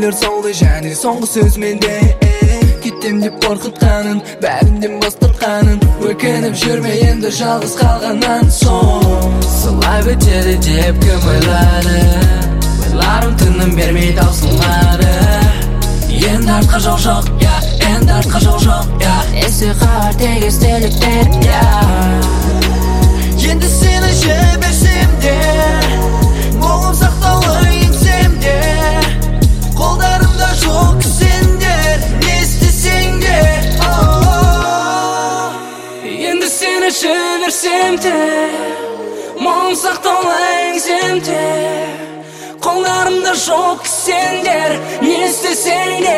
Күндер солды және соңғы сөз менде. Кеттем деп қорқытқанын, бәрінден бас тартқанын, өкініп жүрме енді жалғыз қалғаннан соң. Солай бітеді деп кім ойлады, ойларым тыным бермей таусылмады. Енді артқа жол жоқ, енді артқа жол жоқ, есі қалар тек естеліктер. Енді сені жіберсем де, қолым сақтаулы еңсем де, қолдарымда жоқ сендер, не істесең де. Енді сені жіберсем де, қолым сақтаулы еңсем де, қолдарымда жоқ сендер, не істесең де.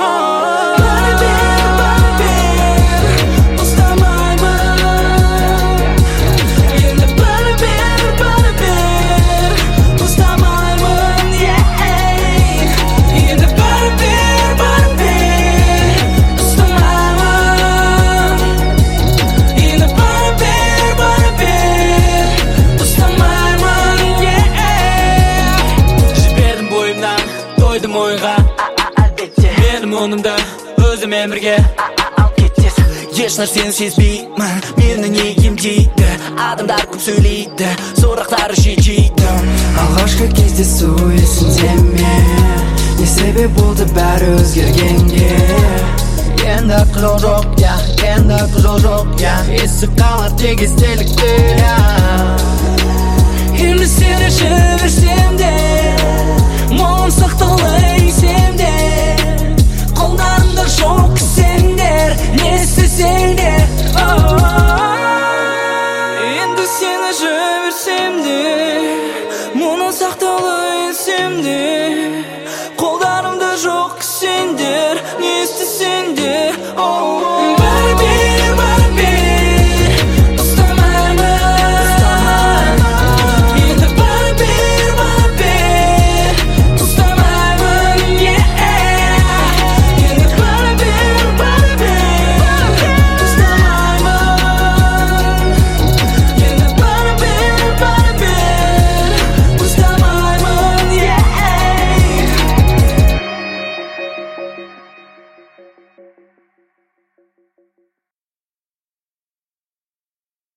Менің онымда өзімен бірге еш нәрсені сезбеймін, мені не емдейді, адамдар көп сөйлейді, сұрақтары жетейді. Алғашқы кездесу есіңде ме, не себеп болды бәрі өзгергенге? Енді артқа жол жоқ, енді артқа жол жоқ, есі қалар тек естеліктер. Енді сені жіберсем де, қолым сақтаулы еңсем де, қолдарымда жоқ